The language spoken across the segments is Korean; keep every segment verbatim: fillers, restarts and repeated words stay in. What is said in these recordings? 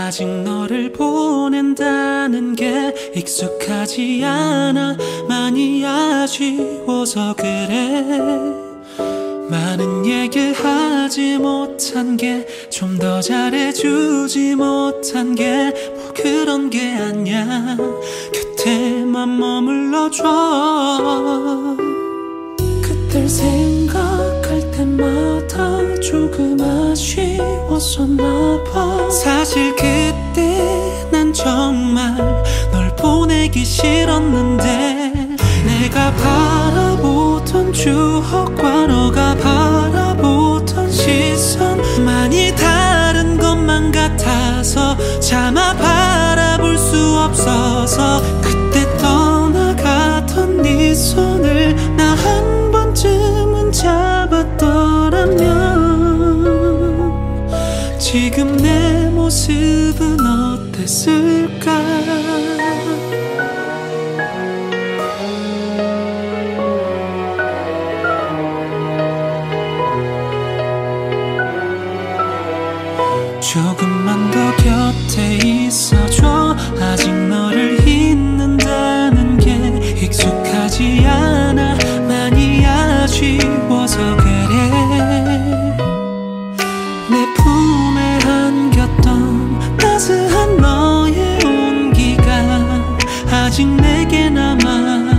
아직 너를 보낸다는 게 익숙하지 않아. 많이 아쉬워서 그래. 많은 얘기 하지 못한 게, 좀 더 잘해주지 못한 게 뭐 그런 게 아니야. 곁에만 머물러줘. 그댈 생각할 때마다 조금 아쉬웠었나 봐. 사실 그때 난 정말 널 보내기 싫었는데, 내가 바라보던 추억과 너가 바라보던 시선 많이 다른 것만 같아서 차마 바라볼 수 없어서, 그때 떠나가던 네 손을 나 한 번쯤은 잡았더라면 지금 내 모습은 어땠을까. 조금만 더 곁에 있어줘. 아직 너를 잊는다는 게 익숙하지 않아. 많이 아쉬워서 그래. 내 품에 안겼던 따스한 너의 온기가 아직 내게 남아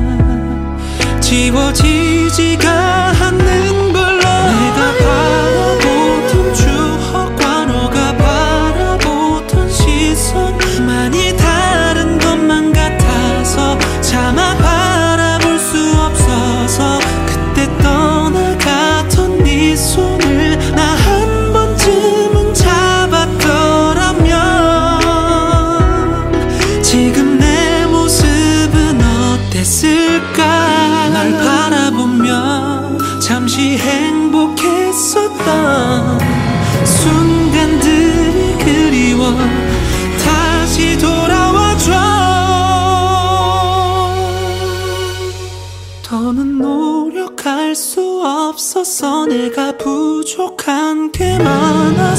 지워지지가 않는 걸로. 내가 바라보던 추억과 너가 바라보던 시선 많이 다른 것만 같아서 차마 바라볼 수 없어서, 그때 떠나가던 네 손을 나 한 번쯤은 잡았더라면 지금 내 모습은 어땠을까. 날 바라보며 잠시 행복했었던 순간들이 그리워. 다시 돌아와줘. 더는 노력할 수 없었어. 내가 부족한 게 많아.